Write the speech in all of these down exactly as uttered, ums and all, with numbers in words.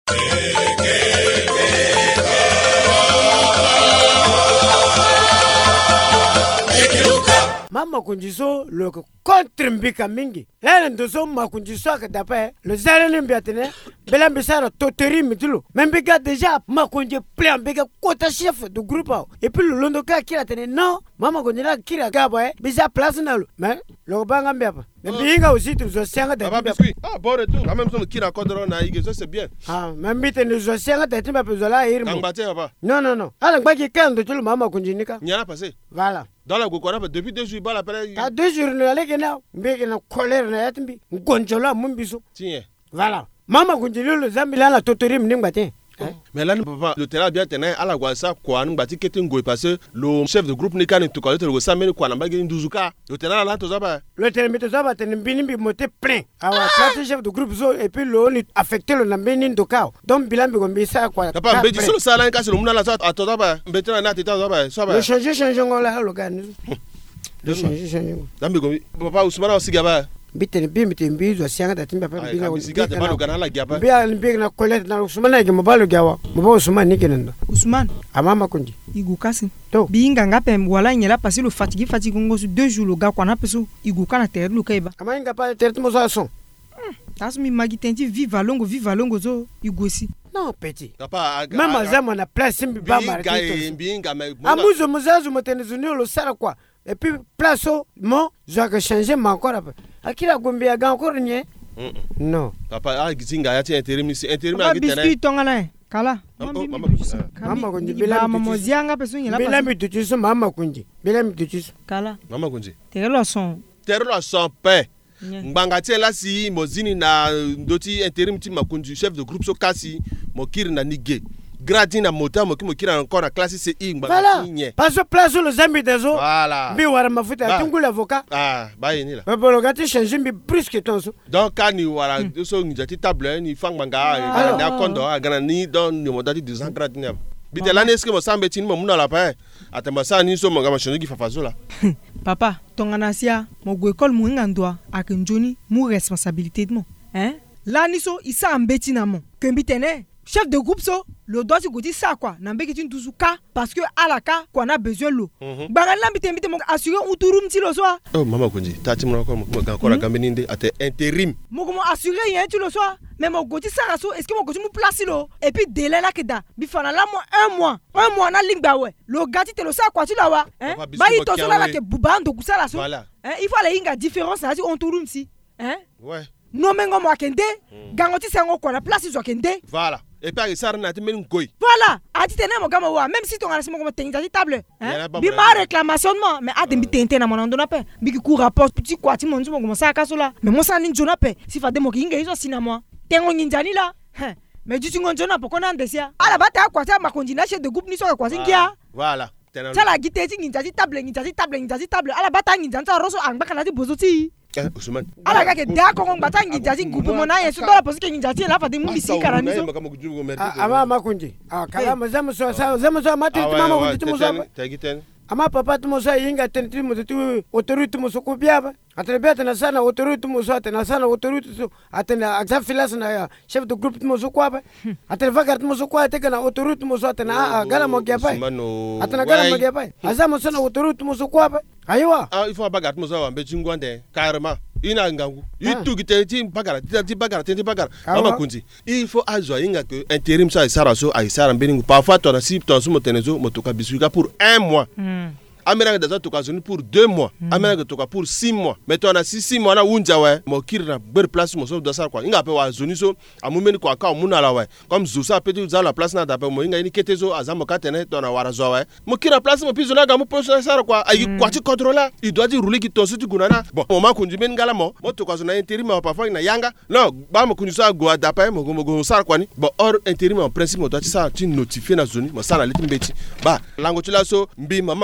Mama kunjiso le contre mbika mingi. Lele ndoso ma kunjiso ka dape le zare ni mbiatene bela mbisara toteri mitulu. Membika déjà ma kunje plein mbika kota chef du groupe et puis le londo ka kira tene non mama kunjina kira gabo eh bisa place na lo. Mais le banga mbiapa. Mbika aussi tu zo senga de. Papa biscuit. Ah bon retour. Quand même son kira kodro na ige ça c'est bien. Ah même bite ne zo senga de timba pezola irmo. Kangbaté papa. Non non non. Ala ngba kando tulu mama kunjinika. Nyana passé. Voilà. Dans la Gokora, depuis deux jours, il a parlé. À deux jours, il a dit que na colère na yatimbi. Gonjola mumbiso. Tiens. Voilà. Mama kunjilo le zambila na totori mningbate. Mais là, papa, le terrain bien tenu à la Guasa, quoi, nous bâti qu'était ngoi parce que le chef de groupe n'est qu'un tout cas, le samedi quoi, n'a pas gagné douzuka. Le terrain là, tout ça va. Le terrain tout ça va tenir bini bi monter plein. Ah, le chef de groupe zo et puis le affecté le nambeni ndokao. Donc bilan bi gombi ça quoi. Papa, mais dis sur le salaire quand c'est le monde là ça, à tout ça va. Maintenant là, tu t'as ça va, ça va. Le changer changer on là le gars. Le changer changer. Dambe gombi. Papa Ousmane aussi gaba. Bitene bi mitene bi zo sianga da timba pa bina musiga de balo gana la gaba. Bi al bi na colette na Ousmane ke mobalo gawa. Mobo Ousmane ni kenendo. Ousmane. Amama kunji. Igukasi. To. Bi nganga pe wala nyela passer le fatigue fatigue ngo sur deux jours le gars qu'on a peso iguka na terre lu kaiba. Kama inga pa terre mo so son. Asmi magitenti viva longo viva longo zo igosi. Non petit. Papa même azama na place mbi ba marqué. Binga mais. Amuzo muzazu motenezuni lo sara quoi. Et puis place mo je vais changer mais encore après. Akira gombe ya ga encore nie. Non. Papa ah zinga ya ti intérim si intérim a gitana. Biscuit tongana kala. Mama mama kunji bila mama zianga peso nyela. Bila mi tuchiso mama kunji. Bila mi tuchiso. Kala. Mama kunji. Terelo son. Terelo son pain. Mbanga tie la si mozini na ndoti intérim ti makunji chef de groupe so kasi mo kiri na nige. Gradin na mota mo kimo kira encore na classe C I mbanga nye. Pas so place le zambi dezo. Voilà. Bi wara mafuta tungula avocat. Ah, ba yini la. Ba lo gati changer bi brusque tonso. Donc quand ni wara so ni jati table ni fang manga na kondo agana ni don ni modati deux ans gradin. Bite l'année est-ce que mo sambe tin mo muna la pa. Atema sa ni so mo ga changer ki fafazo la. Papa, tongana sia mo go école mo ngandwa akenjoni mo responsabilité de mo. Hein? Là ni so isa ambeti na mo. Kembitene chef de groupe so le doit se dire ça quoi n'ambeki tu tuzuka parce que à la cas qu'on a besoin l'eau baran lambite mbite mo assurer uturum ti lo soir. Oh mama kunji tati mo ko mo encore gambeni ndi ate intérim mo ko mo assurer rien tu lo soir mais mo goti ça so est-ce que mo goti mo place lo et puis délai là que da bi fana là mo un mois un mois na lingba ouais le gati te lo ça quoi tu là wa hein ba yi to so là que bubando ku ça là so hein il faut aller inga différence là si on turum si hein ouais no mengo mo akende gangoti sango ko na place zo akende voilà. Et puis ça n'a pas même koi. Voilà, a dit tenez mon gars moi même si ton arrêtement comme tenir table hein. Bi ma réclamation moi mais a de bitente na mon ndona pe. Bi ki ku rapport petit quoi ti mon mo ça ka so là. Mais moi ça ni jona pe. Si fa de mo ki ngai zo sina moi. Tengo nginjani là. Hein. Mais du tu ngonjona poko na ndesia. Ala bata kwa ta ma konjina chef de groupe ni so kwa singia. Voilà. Tala giteti nginjaji table nginjaji table nginjaji table. Ala bata nginjanta roso angba kana di bozoti. Ousmane. Ala ka ke da ko ngba ta nginjaji groupe mo na yeso dola parce que nginjaji la fa de mu bisi karani so. Ama makunji. Ah kala mazamu so sa zamu so matu mama kunji tumu so. Tagiten. Ama papa tumu so yinga tenti mu tu autorité mu so ko biaba. Atrebia tena sana autorité mu so tena sana autorité so atena axa filas na chef de groupe mu so kwa ba. Atena vagar mu so kwa teka na autorité mu so tena gala mo gya ba. Atena gala mo gya ba. Azamu so na autorité mu so kwa ba. Aywa. Ah il faut bagar mu so wa mbe chingwande carrément. Ina ngangu itu gitenti bagara tenti bagara tenti bagara mama kunzi il faut ajoyer inga que intérim ça isara so aisara mbeningu parfois ton asip ton sumo tenezo motoka bisuka pour un mois amena da to kazoni pour deux mois amena ga toka pour six mois mais ton a six mois na unja wa mo kirna ber place mo so da sar kwa inga pe wa zoni so amumeni kwa ka muna la wa comme zusa pe za la place na da pe mo inga ni ketezo azamo katene ton a wara zo wa mo kira place mo pizo na ga mo poso sar kwa ayi kwa ti contrôler il doit dire rouler ki to suti gunana bon mo ma kunji men ngala mo mo to kazona intérim ma parfois na yanga non ba mo kunji so go da pe mo go go sar kwa ni bon or intérim en principe mo doit ça ti notifier na zoni mo sala litin beti ba lango ti la so mbi mama kunji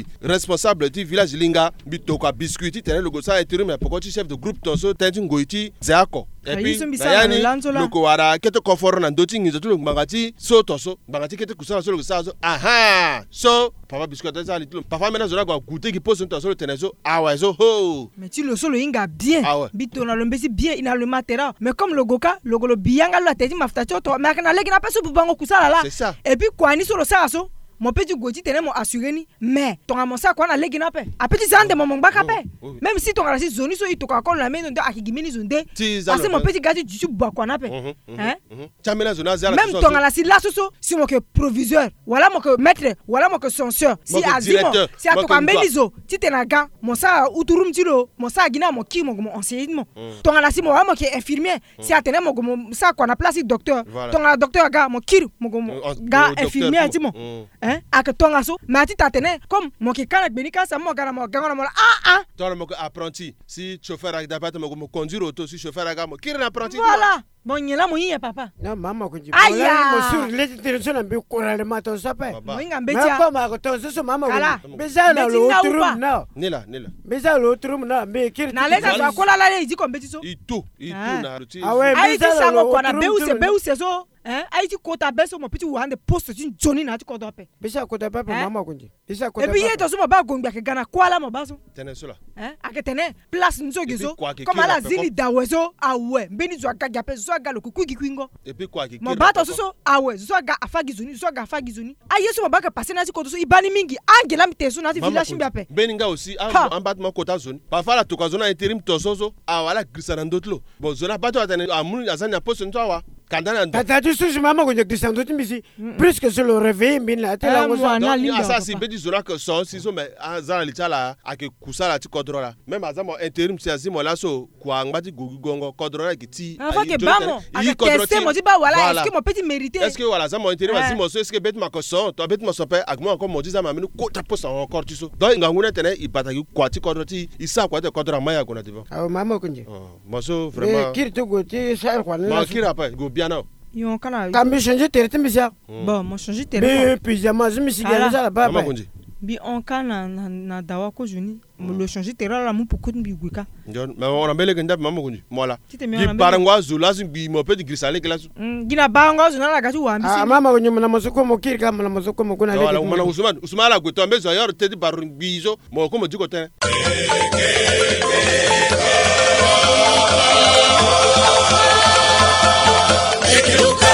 responsable du village linga bitoka biscuit ti tene logo sa intérim mais pourquoi tu chef de groupe tonso tenti ngoiti zeako et puis yani loko wara kete confort na ndoti ngizo tu ngangati so tonso ngangati kete kusala so logo sa so aha so papa biscuit ça li papa mena zona kwa goûter qui pose tonso tene so ah ouais so ho mais tu le solo inga bien bitona lo mbesi bien ina le matériel mais comme le goka logo lo bianga lo teti mafuta choto mais kana leki na peso bubango kusala là et puis quoi ni solo ça so mon petit goti tene mo assuré ni mais ton amonsa quoi na leki na pe a petit zande mon mbaka pe même si ton rasi zoni so itoka ko la maison de akigimini zonde parce que mon petit gati du su ba quoi na pe hein chamela zona zala même ton la si là so si mon que proviseur voilà mon que maître voilà mon que censeur si azimo si atoka mbelizo ti tenaga mon sa uturum tilo mon sa gina mon ki mon enseignement ton la si mon mon que infirmier si atene mon sa quoi na place docteur ton la docteur ga mon ki mon ga infirmier ti mon hein ak tonga so mati tatene comme mon ki kana benika sa mo gara mo gangona mo ah ah ton mo apprenti si chauffeur ak d'abat mo conduire auto si chauffeur ak mo kiri apprenti voilà bon nyela mo yiye papa na mama ko jibo mo sur les international bi ko rale ma to sape mo inga mbetia ma ma ko to so mama ko beza la lo trum na nila nila beza lo trum na be kiri na leza so ko la la idi ko mbeti so itu itu na ruti ai ti sa mo ko na be use be use so hein ai ti ko ta be so mo piti wande post ti joni na ti ko do pe beza ko ta papa mama ko nji beza ko ta e bi yeto so mo ba gongba ke gana kwala mo ba so tene so la hein aketene place nzo gezo comme ala zili dawezo awe mbeni zo akaga pe zo aga lo kuki kwingo et puis quoi qui mo ba to so awe zo aga afagi zoni zo aga afagi zoni ai yeso mo ba ka passer na ti ko so ibani mingi angela miteso na ti village mbia pe beninga aussi en bat mo kota zone parfois la to ka zona interim to so so awala grisana ndotlo bo zona ba to atene amuni azanya poste nto awa kandana ndo tata tu sushi mama ko grisana ndoti misi plus que sur le réveil bin la tela ngo so ça si be di zona que son si so mais azana litala ake kusala ti kodrola même azamo interim si azimo la so kwa ngati gogongo kodrola kiti ah que bamo ake tester mo di ba wala est-ce que mon petit mérité est-ce que voilà ça mon interim azimo so est-ce que bet ma ko son to bet mo so pe ak mo encore mo di za ma menu ko ta poste encore ti so donc nganguna tene ibata ki kwa ti kodroti isa kwa te kodra maya ko na ti bo ah mama ko nji mo so vraiment kiri to go ti sa kwa na ma kira pa go bien non yon kana quand me changer terre tu me ça bon mo changer terre mais pyjama je me suis gagné ça là-bas bi on kana na na dawa ko juni mo le changer terre la mu pokut bi gwika jon mais on ambele genda mama kunji mola bi parangwa zula bi mo pe di grisale kala su gina bangwa zuna la gatu wa ah mama kunji na mosoko mo kiri kama na mosoko mo kuna wala mwana usman usman la gweto ambezo yor te di barun bizo mo ko mo diko tene Look